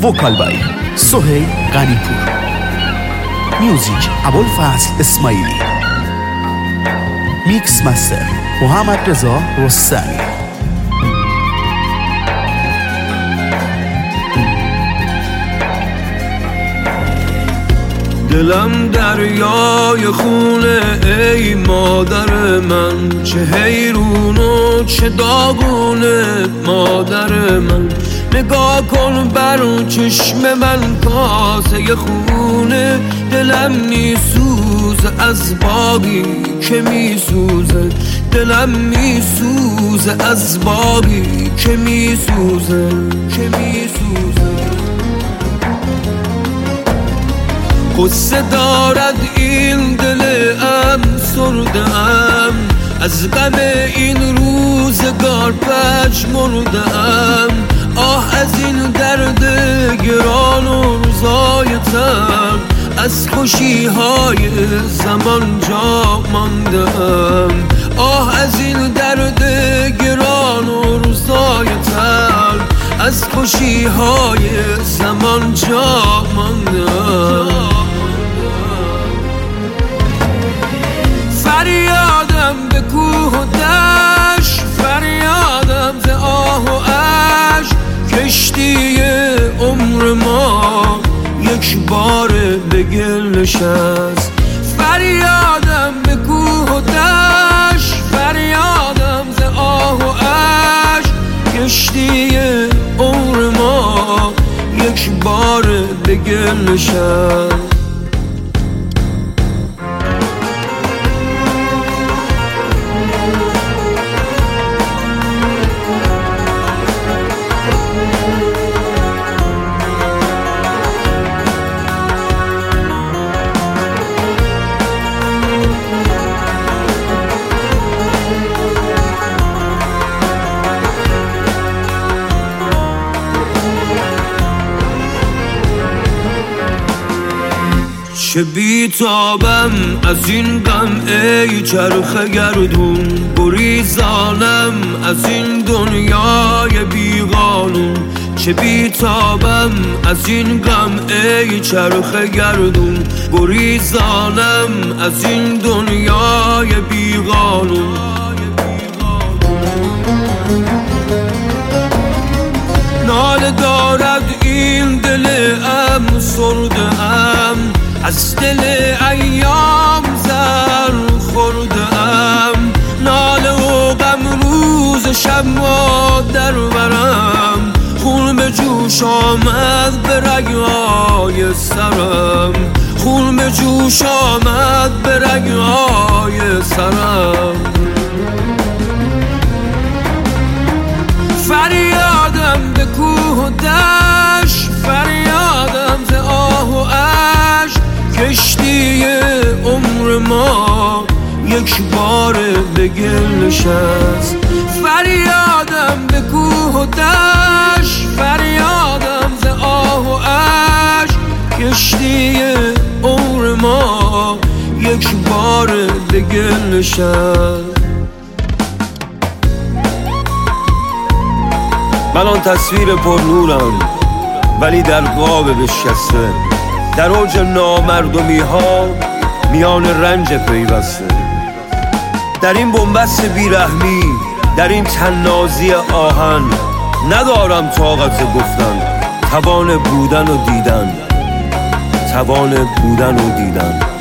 وکال بای سهیل غنیپور، میوزیک ابوالفضل اسماعیلی، میکس مستر محمد رضا رستمی. دلم دریای خونه ای مادر من، چه حیرون و چه داغونه مادر من. نگاه کن بر چشم من کاسه خونه، دلم میسوزه از باقی که میسوزه، دلم میسوزه از باقی که میسوزه، که میسوزه. قصه دارد این دل افسرده‌ام، از غم این روزگار پژمرده‌ام. آه از این درد گران و روزای تر، از خوشی‌های زمان جا مانده‌ام. آه از این درد گران و روزای تر، از خوشی‌های زمان جا مانده‌ام. فریادم به کوه و دشت، فریادم ز آه و اشک، کشتی عمر ما یک بار به گل نشست. فریادم به کوه و دشت، فریادم ز آه و اشک، کشتی عمر ما یک بار به گل نشست. چه بیتابم از این غم ای چرخ گردون، گریزانم از این دنیای بیقانون. چه بیتابم از این غم ای چرخ گردون، گریزانم از این دنیای بیقانون. ناله دارد این دل افسرده‌ام، از دل ایام زر خورده‌ام. ناله و غم روز شب ما در برم، خون به جوش آمد به رگ‌های سرم، خون به جوش آمد به رگ‌های سرم. فریادم به کوه و دشت، فریادم ز آه و اشک، کشتی عمر ما یک بار به گل نشست. فریادم به کوه و دشت، فریادم ز آه و اشک، کشتی عمر ما یک بار به گل نشست. من آن تصویر پر نورم ولی در قاب بشکسته، در اوج نامردمی ها میان رنج پیوسته. در این بنبست بیرحمی، در این طنازی آهن، ندارم طاقت گفتن، توان بودن و دیدن، توان بودن و دیدن.